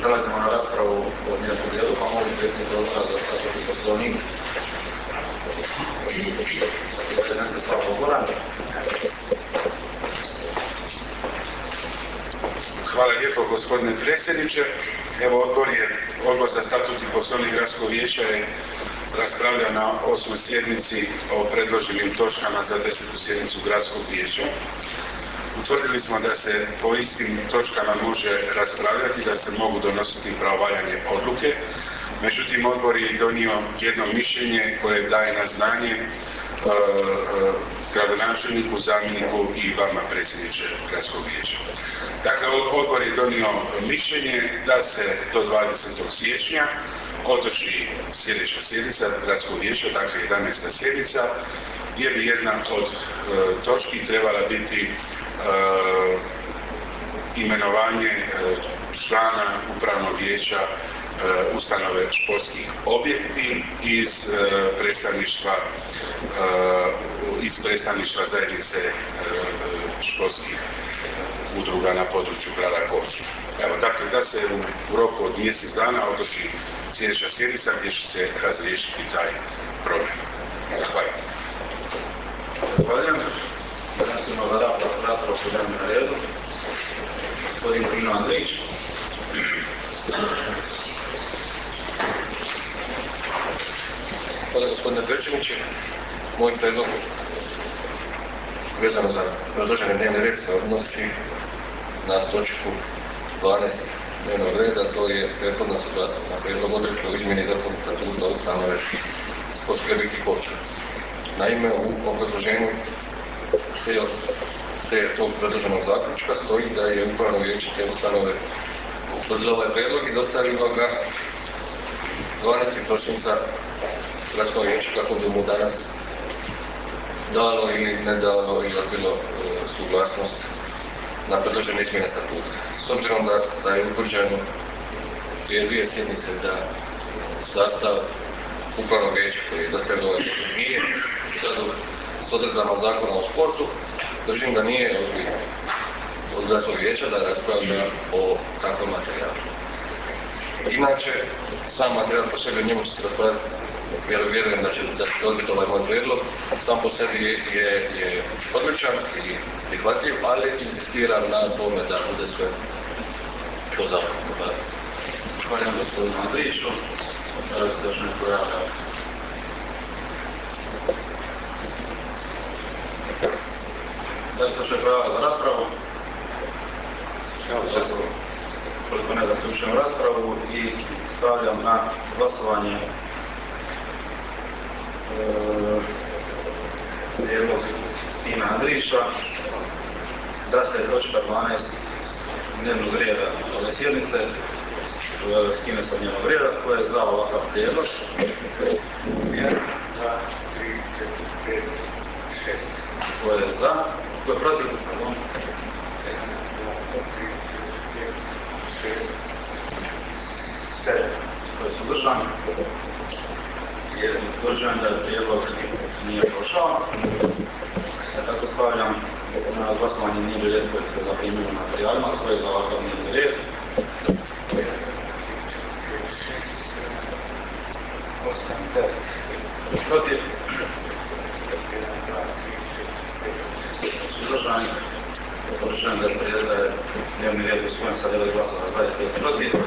Prelazimo na raspravu o dnevnom redu, pa molim predsjednika Odbora za statut i poslovnik. Hvala lijepo gospodine predsjedniče. Evo Odbor za statut i poslovnik Gradskog vijeća je raspravljao na 8. sjednici o predloženim točkama za 10. sjednicu Gradskog vijeća. Utvrdili smo da se po istim točkama može raspravljati, da se mogu donositi pravovaljane odluke. Međutim, odbor je donio jedno mišljenje koje daje na znanje gradonačelniku, zamjeniku i vama, predsjedniče Gradskog vijeća. Dakle, odbor je donio mišljenje da se do 20. siječnja održi sljedeća sjednica Gradskog vijeća, dakle 11. sjednica, gdje bi jedna od točki trebala biti imenovanje člana upravnog vijeća ustanove športskih objekti iz predstavništva zajednice športskih udruga na području grada Korčule. Evo, dakle, da se u roku od mjesec dana održi sljedeća sjednica gdje će se razriješiti taj problem. Zahvaljujem. Zahvaljujem. Prelazimo za raspravu po dnevnom redu. Gospodin Dino Andrić. Hvala gospodine predsjedniče. Moj predlog vezano za predloženi dnevni red se odnosi na točku 12 dnevnog reda, to je prethodna suglasnost na prijedlog odluke o izmjeni i dopuni statuta ustanove Sportski objekti Korčula. Naime, u obrazloženju tog predloženog zaključka stoji da je upravno vijeće te ustanove utvrdilo ovaj prijedlog i dostavilo ga 12. prosinca Gradskog vijeća kako bi mu danas dalo ili ne dalo i odbilo suglasnost na predložene izmjene statuta. S obzirom da je utvrđeno prije 2 sjednice da sastav upravnog vijeća koji je dostavilo ovaj prijedlog nije u skladu s odredbama zakona o sportu, držim da nije ozbiljno od Gradskog vijeća da raspravlja o takvom materijalu. Inače, sam materijal po sebi, njemu će se raspravljati, vjerujem da će odbiti ovaj moj prijedlog, sam po sebi je odličan i prihvatljiv, ali insistiram na tome da bude sve po zakonu. Zahvaljujem gospodinu Andriću. Da li se još neko javlja? Da li se još neko javlja za raspravu? Koliko ne zaključujem raspravu i stavljam na glasovanje prijedlog Dina Andrića da se točka 12 dnevnog reda ove sjednice skine sa dnevnog reda. Ko je za ovakav prijedlog? 1, 2, 3, 4, 5, 6. Ko je za? Ko je protiv? 1, 2, 3, 4, 5, 6, 7. Ko je suzdržan? Utvrđujem da je prijedlog nije prošao. Tako stavljam na glasovanje dnevni red koji se zaprimio na materijalima. Ko je za ovakav dnevni red? 1, 2, 3, 4, 5, 6, 7, 8, 9. Protiv? 1, 2, 3, 4, 5, 6, 7. Suzdržani? Utvrđujem da je dnevni red usvojen sa 9 glasova za i 5 protiv.